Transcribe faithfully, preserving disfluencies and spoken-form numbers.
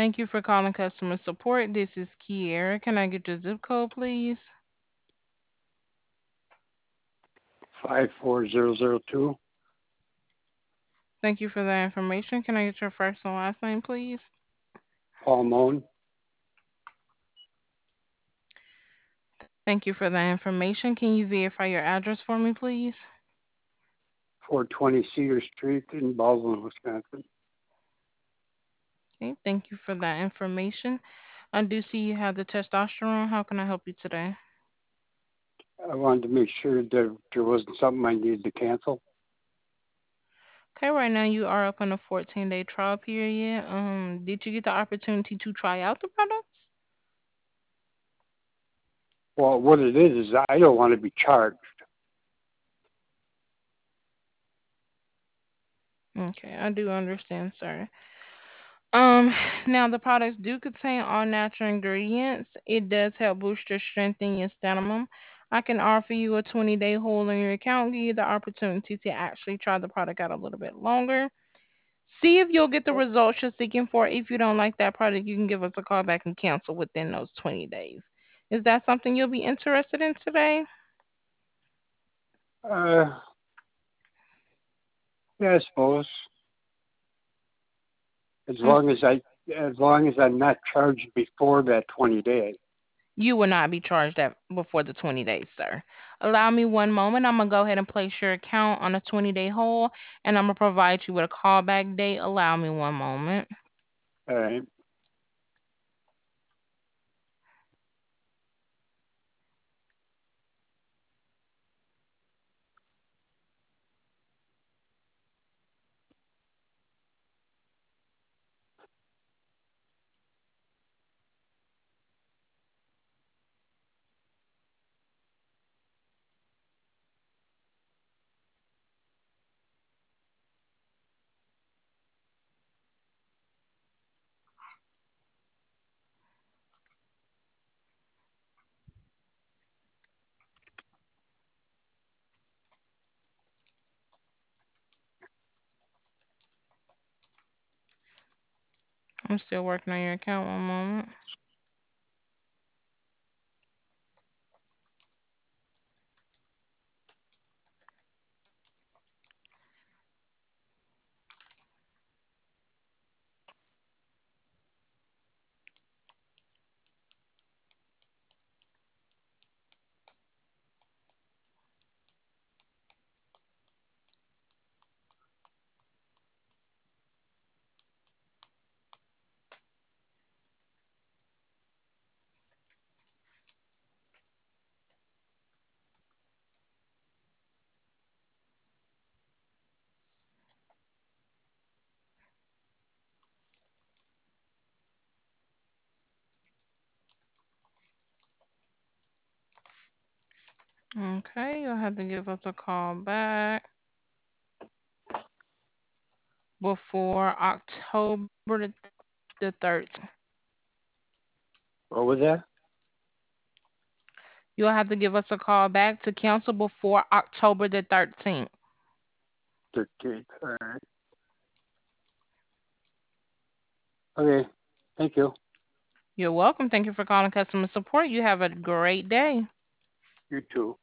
Thank you for calling customer support. This is Kiera. Can I get your zip code, please? five four zero zero two. Thank you for that information. Can I get your first and last name, please? Paul Moan, Thank you for that information. Can you verify your address for me, please? four twenty Cedar Street in Baldwin, Wisconsin. Okay, thank you for that information. I do see you have the testosterone. How can I help you today? I wanted to make sure that there wasn't something I needed to cancel. Okay, right now you are up on a fourteen day trial period. Um, did you get the opportunity to try out the products? Well, what it is is I don't want to be charged. Okay, I do understand, sir. Um, now the products do contain all natural ingredients. It does help boost your strength and your stamina. I can offer you a twenty day hold on your account, give you the opportunity to actually try the product out a little bit longer. See if you'll get the results you're seeking for. If you don't like that product, you can give us a call back and cancel within those twenty days. Is that something you'll be interested in today? Uh, yeah, I suppose as Mm, long as I, as long as I'm not charged before that twenty days. You will not be charged that before the twenty days, sir. Allow me one moment. I'm going to go ahead and place your account on a twenty day hold and I'm going to provide you with a callback date. Allow me one moment. All right. I'm still working on your account. One moment. Okay, you'll have to give us a call back before October the the thirteenth. What was that? You'll have to give us a call back to cancel before October the thirteenth. thirteenth. All right. Okay. Thank you. You're welcome. Thank you for calling customer support. You have a great day. You too.